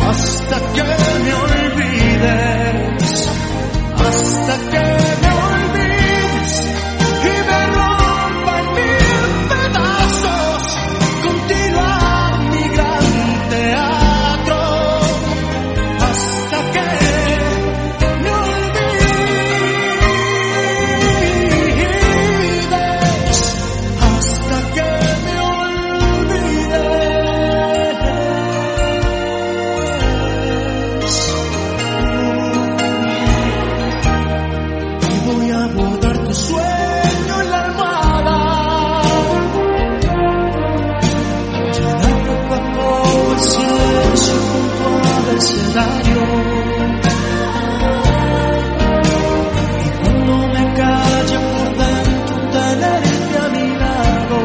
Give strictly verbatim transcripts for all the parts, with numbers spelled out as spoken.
hasta que me olvides, hasta que me olvides y me rompa en mil pedazos, continuar mi gran teatro, hasta que me olvides, hasta que me olvides. Y voy a bordar tu sueño en la almohada, llenar poco a poco el silencio junto al abecedario. Y cuando me calle por dentro tenerte a mi lado,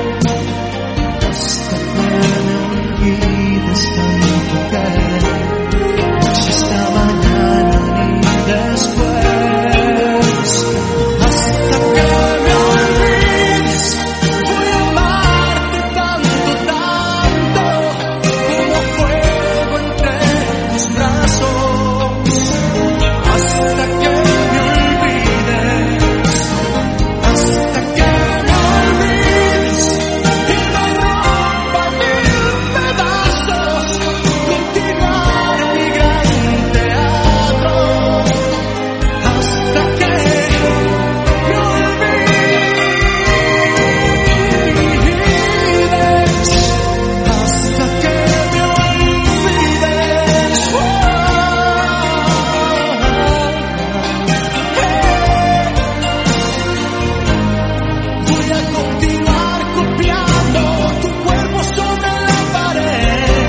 hasta que me olvides tanto que si esta mañana ni después, hasta que me olvides, voy a amarte tanto, tanto, como fuego entre tus brazos, hasta que me olvides, hasta que me olvides y me rompa en mil pedazos, continuar mi gran teatro, hasta que me olvides, hasta que me olvides. Voy a continuar copiando tu cuerpo sobre la pared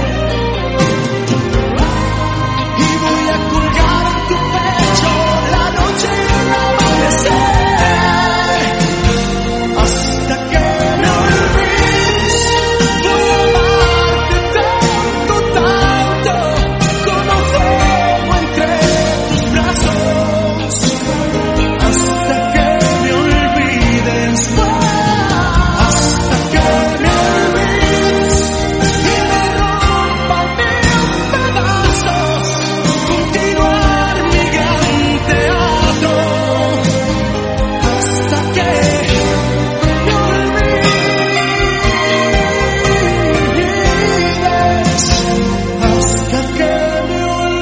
y voy a colgar en tu pecho la noche y el amanecer, hasta que me olvides. Voy a amarte tanto, tanto, como fuego entre tus brazos, hasta que me olvides, hasta que me olvides y me rompa en mil pedazos, continuar mi gran teatro, hasta que me olvides, hasta que me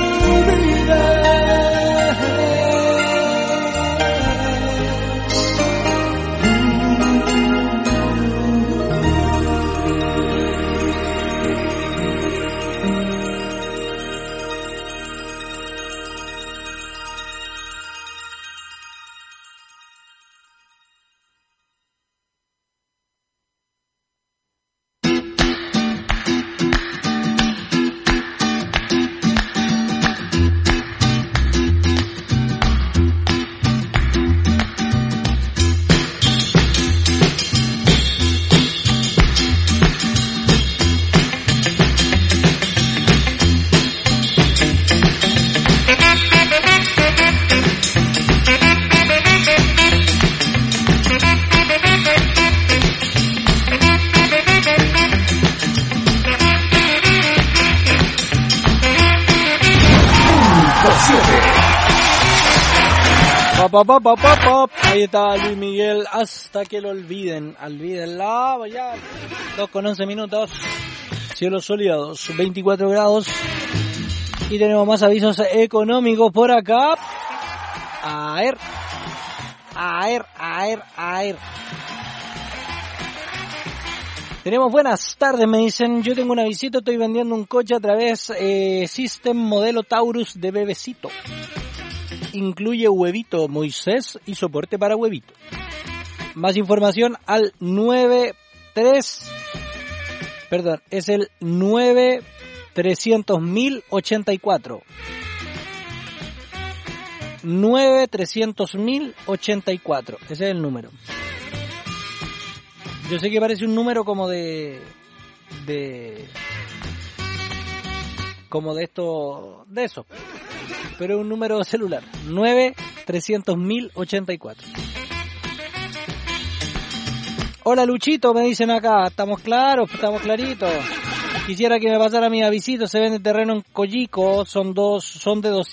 Pop, pop, pop, pop, pop. Ahí está Luis Miguel, hasta que lo olviden. Olvídenla, ya. dos con once minutos. Cielos soleados, veinticuatro grados. Y tenemos más avisos económicos por acá. A ver. A ver, a ver, a ver. Tenemos buenas tardes, me dicen. Yo tengo una visita, estoy vendiendo un coche a través eh, System modelo Taurus de bebecito. Incluye huevito Moisés y soporte para huevito. Más información al nueve tres, perdón, es el nueve trescientos mil ochenta y cuatro. nueve trescientos mil ochenta y cuatro, ese es el número. Yo sé que parece un número como de de como de esto de eso, pero es un número celular. nueve trescientos mil ochenta y cuatro. Hola Luchito, me dicen acá. Estamos claros, estamos claritos. Quisiera que me pasara mi avisito, se vende terreno en Coyico, son dos, son de